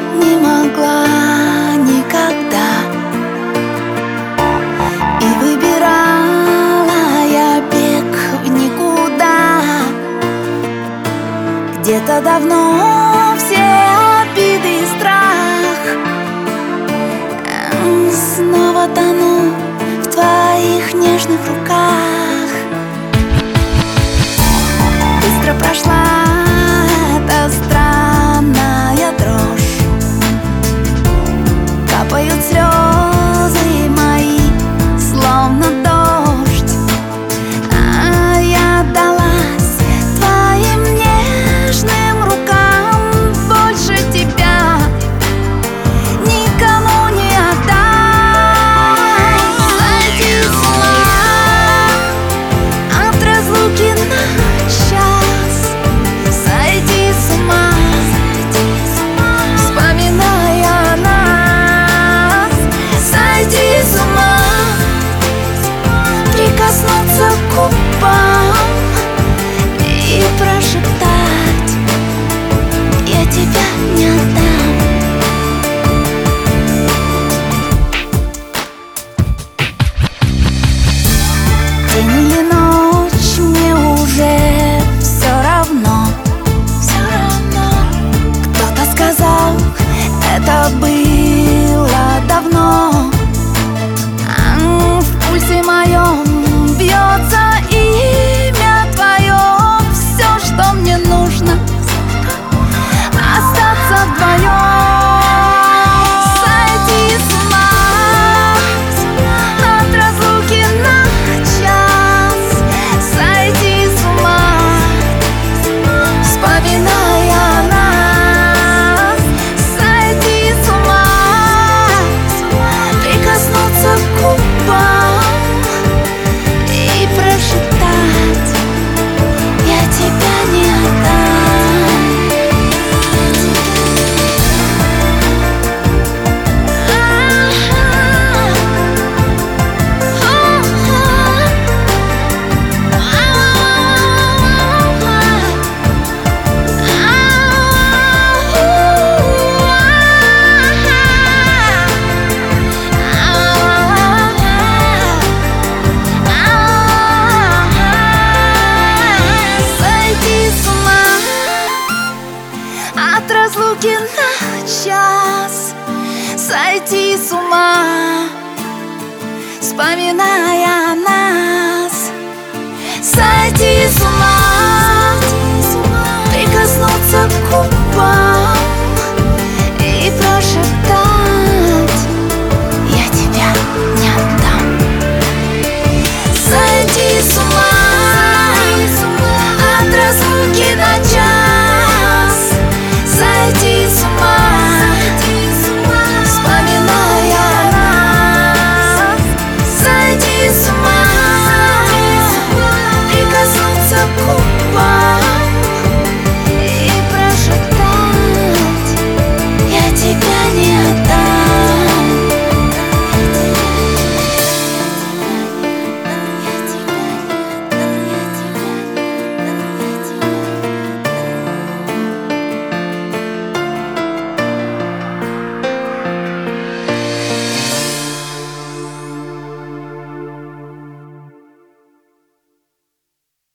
не могла никогда. И выбирала я бег в никуда. Где-то давно все обиды и страх. Снова тону в твоих нежных руках. Быстро прошла эта странная дрожь. Капают слезы мои, словно дождь. А я отдалась твоим нежным рукам. Больше тебя никому не отдам. Сойти с ума от разлуки на час. Сойти с ума, вспоминая нас. Сойти с ума, прикоснуться к губам и прошептать: я тебя не отдам. День или ночь, мне уже все равно. Кто-то сказал, это было давно. В пульсе моем бьется имя твое. Все, что мне нужно, остаться вдвоем. Сойти с ума от разлуки на час. Сойти с ума, вспоминая нас. Сойти с ума, прикоснуться к губам и прошептать: я тебя не отдам. Сойти с ума от разлуки на час. Сойти с ума, вспоминая нас.